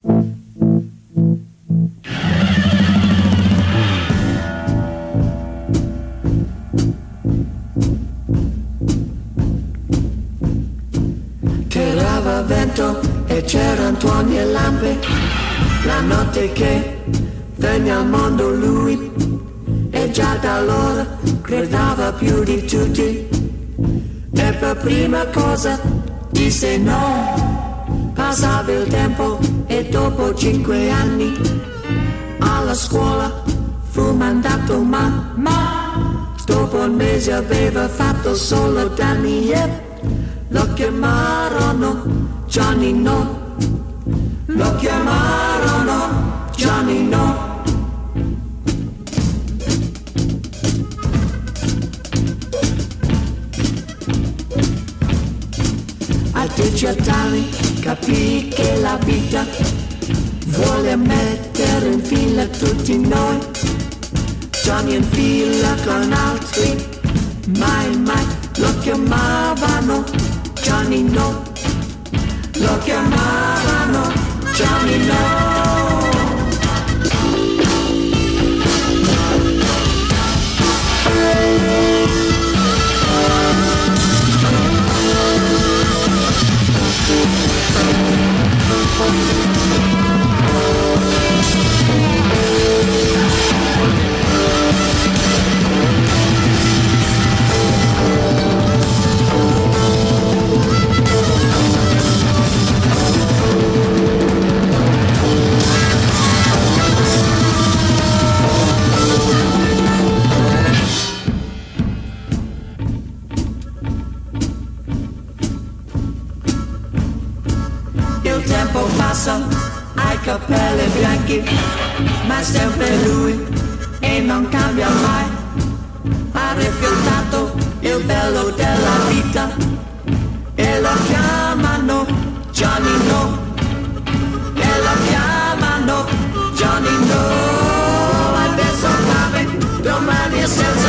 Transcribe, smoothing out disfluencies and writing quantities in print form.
Tirava vento e c'erano tuoni e lampe, la notte che venne al mondo lui, e già da allora gridava più di tutti, e per prima cosa disse no. Passava il tempo e dopo 5 anni alla scuola fu mandato, ma dopo un mese aveva fatto solo danni e lo chiamarono Johnny No, lo chiamarono Johnny No. A 18 anni capì che la vita vuole mettere in fila tutti noi, Johnny in fila con altri, mai lo chiamavano Johnny No, lo chiamavano Johnny No. Il tempo passa, hai capelli bianchi, ma è sempre lui e non cambia mai. Ha rifiutato il bello della vita e lo chiamano Johnny No, e lo chiamano Johnny No. Adesso cave, domani è senza